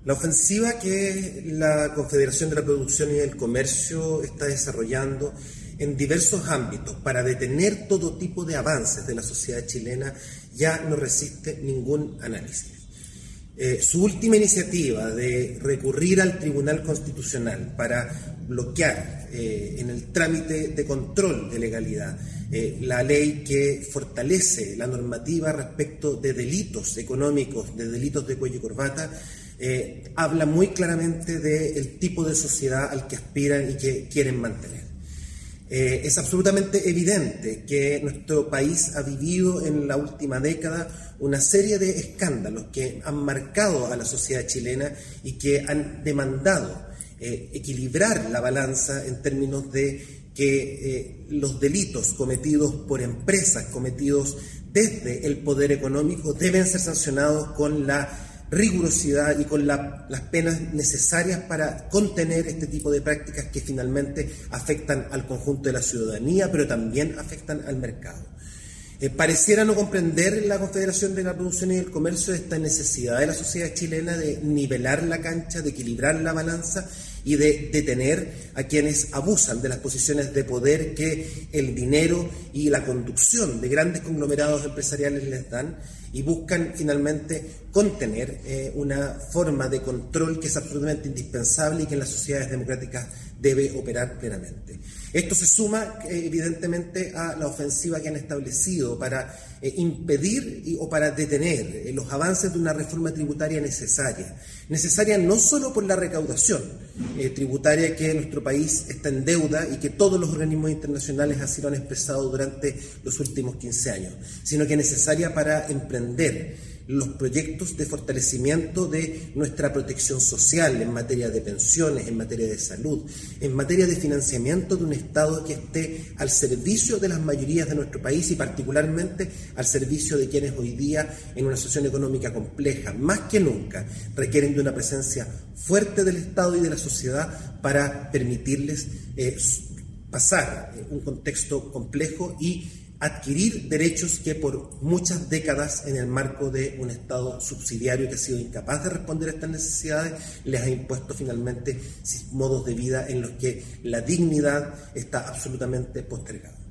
La ofensiva que la Confederación de la Producción y del Comercio está desarrollando en diversos ámbitos para detener todo tipo de avances de la sociedad chilena ya no resiste ningún análisis. Su última iniciativa de recurrir al Tribunal Constitucional para bloquear en el trámite de control de legalidad la ley que fortalece la normativa respecto de delitos económicos, de delitos de cuello y corbata, habla muy claramente del tipo de sociedad al que aspiran y que quieren mantener. Es absolutamente evidente que nuestro país ha vivido en la última década una serie de escándalos que han marcado a la sociedad chilena y que han demandado equilibrar la balanza en términos de que los delitos cometidos por empresas, cometidos desde el poder económico, deben ser sancionados con la rigurosidad y con las penas necesarias para contener este tipo de prácticas que finalmente afectan al conjunto de la ciudadanía, pero también afectan al mercado. Pareciera no comprender la Confederación de la Producción y del Comercio esta necesidad de la sociedad chilena de nivelar la cancha, de equilibrar la balanza y de detener a quienes abusan de las posiciones de poder que el dinero y la conducción de grandes conglomerados empresariales les dan, y buscan finalmente contener una forma de control que es absolutamente indispensable y que en las sociedades democráticas debe operar plenamente. Esto se suma evidentemente a la ofensiva que han establecido para impedir o para detener los avances de una reforma tributaria necesaria no solo por la recaudación tributaria que nuestro país está en deuda y que todos los organismos internacionales así lo han expresado durante los últimos 15 años, sino que necesaria para emprender los proyectos de fortalecimiento de nuestra protección social en materia de pensiones, en materia de salud, en materia de financiamiento de un Estado que esté al servicio de las mayorías de nuestro país y particularmente al servicio de quienes hoy día, en una situación económica compleja, más que nunca, requieren de una presencia fuerte del Estado y de la sociedad para permitirles pasar un contexto complejo y adquirir derechos que por muchas décadas en el marco de un Estado subsidiario que ha sido incapaz de responder a estas necesidades les ha impuesto finalmente modos de vida en los que la dignidad está absolutamente postergada.